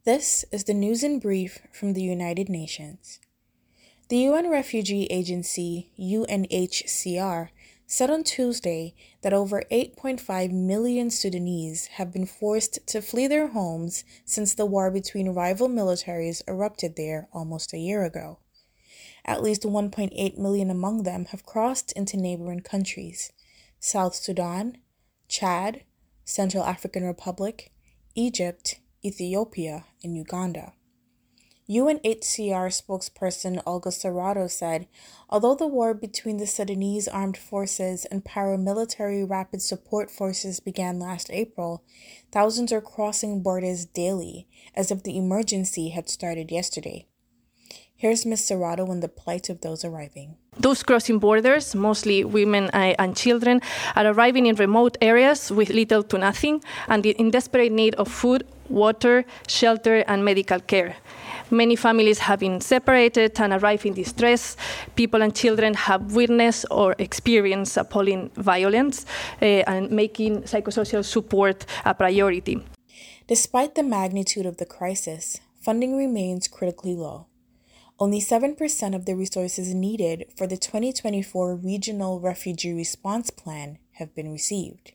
This is the news in brief from the United Nations. The UN Refugee Agency, UNHCR, said on Tuesday that over 8.5 million Sudanese have been forced to flee their homes since the war between rival militaries erupted there almost a year ago. At least 1.8 million among them have crossed into neighboring countries: South Sudan, Chad, Central African Republic, Egypt, Ethiopia, and Uganda. UNHCR spokesperson Olga Serrato said, although the war between the Sudanese armed forces and paramilitary rapid support forces began last April, thousands are crossing borders daily, as if the emergency had started yesterday. Here's Ms. Serrato on the plight of those arriving. Those crossing borders, mostly women and children, are arriving in remote areas with little to nothing and in desperate need of food, water, shelter, and medical care. Many families have been separated and arrive in distress. People and children have witnessed or experienced appalling violence and making psychosocial support a priority. Despite the magnitude of the crisis, funding remains critically low. Only 7% of the resources needed for the 2024 Regional Refugee Response Plan have been received.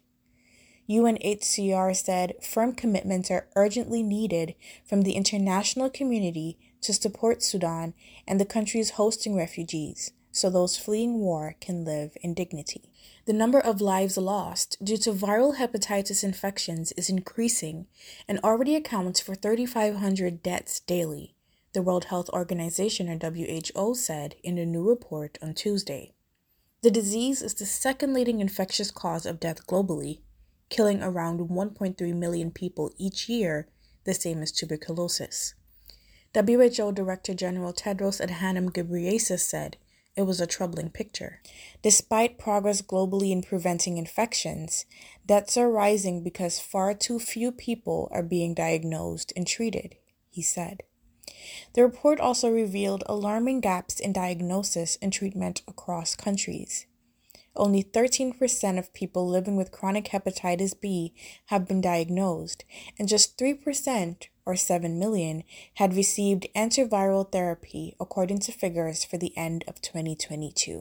UNHCR said firm commitments are urgently needed from the international community to support Sudan and the countries hosting refugees, so those fleeing war can live in dignity. The number of lives lost due to viral hepatitis infections is increasing and already accounts for 3,500 deaths daily, the World Health Organization, or WHO, said in a new report on Tuesday. The disease is the second leading infectious cause of death globally, killing around 1.3 million people each year, the same as tuberculosis. WHO Director General Tedros Adhanom Ghebreyesus said it was a troubling picture. Despite progress globally in preventing infections, deaths are rising because far too few people are being diagnosed and treated, he said. The report also revealed alarming gaps in diagnosis and treatment across countries. Only 13% of people living with chronic hepatitis B have been diagnosed, and just 3%, or 7 million, had received antiviral therapy, according to figures for the end of 2022.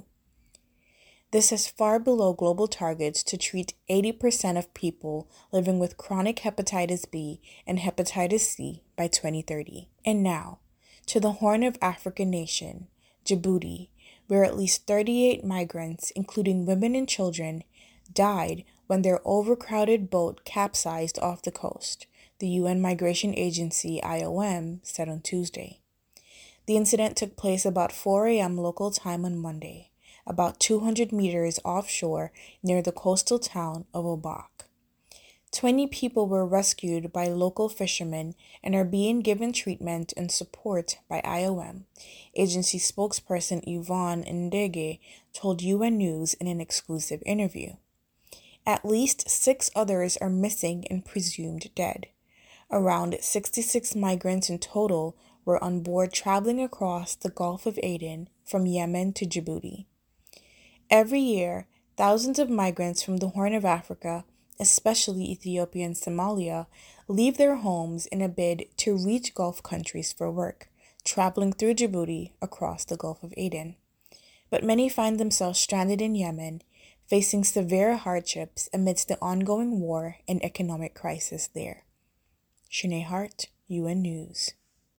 This is far below global targets to treat 80% of people living with chronic hepatitis B and hepatitis C by 2030. And now, to the Horn of Africa nation, Djibouti, where at least 38 migrants, including women and children, died when their overcrowded boat capsized off the coast, the UN Migration Agency, IOM, said on Tuesday. The incident took place about 4 a.m. local time on Monday, about 200 meters offshore near the coastal town of Obak. 20 people were rescued by local fishermen and are being given treatment and support by IOM, agency spokesperson Yvonne Ndege told UN News in an exclusive interview. At least 6 others are missing and presumed dead. Around 66 migrants in total were on board traveling across the Gulf of Aden from Yemen to Djibouti. Every year, thousands of migrants from the Horn of Africa, especially Ethiopia and Somalia, leave their homes in a bid to reach Gulf countries for work, traveling through Djibouti across the Gulf of Aden. But many find themselves stranded in Yemen, facing severe hardships amidst the ongoing war and economic crisis there. Shanae Hart, UN News.